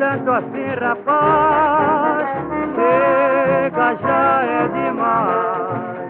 tanto assim, rapaz, chega, já é demais.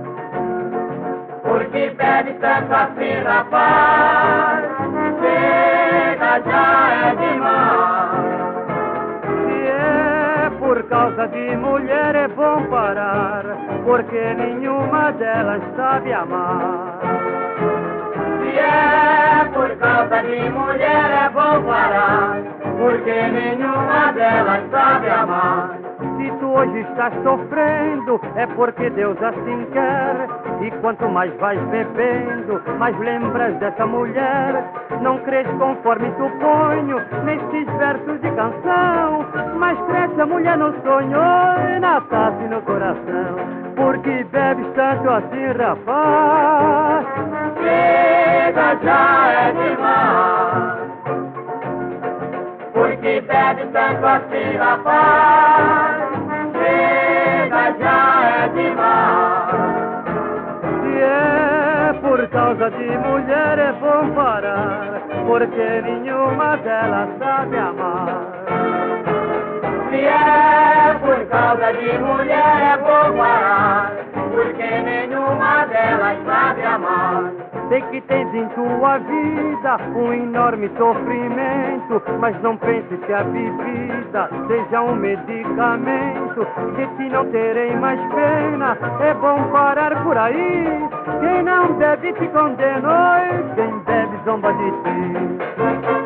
Por que bebe tanto assim, rapaz? Chega, já é demais. Se é por causa de mulher é bom parar, porque nenhuma delas sabe amar. Se é por causa de mulher é bom parar, porque nenhuma delas sabe amar. Se tu hoje estás sofrendo, é porque Deus assim quer. E quanto mais vais bebendo, mais lembras dessa mulher. Não crês conforme suponho, nestes versos de canção, mas cresce a mulher no sonho e na taça e no coração. Porque bebes tanto assim, rapaz, Chega, já é demais. Por que bebe tanto assim, rapaz? Chega, já é demais. se é por causa de mulher é bom parar, porque nenhuma delas sabe amar. Se é por causa de mulher é bom parar, porque nenhuma delas sabe amar. Sei que tens em tua vida um enorme sofrimento, mas não penses que a bebida seja um medicamento. De ti não terei mais pena, é bom parar por aí. Quem não bebe te condena, e quem bebe zomba de ti.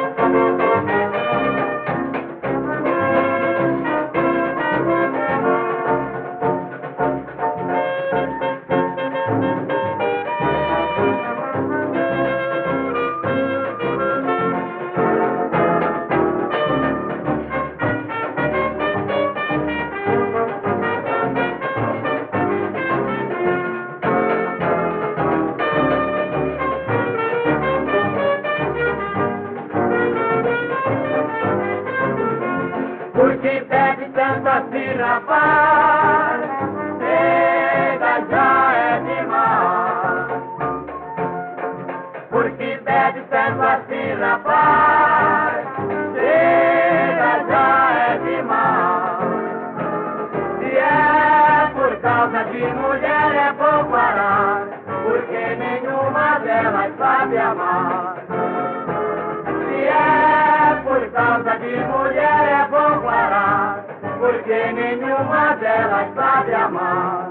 Por que bebe tanto assim, rapaz? Chega, já é demais. Por que bebe tanto assim, rapaz? Chega, já é demais. Se é por causa de mulher é bom parar, porque nenhuma delas sabe amar. Se é por causa de mulher é bom parar, porque nenhuma delas sabe amar.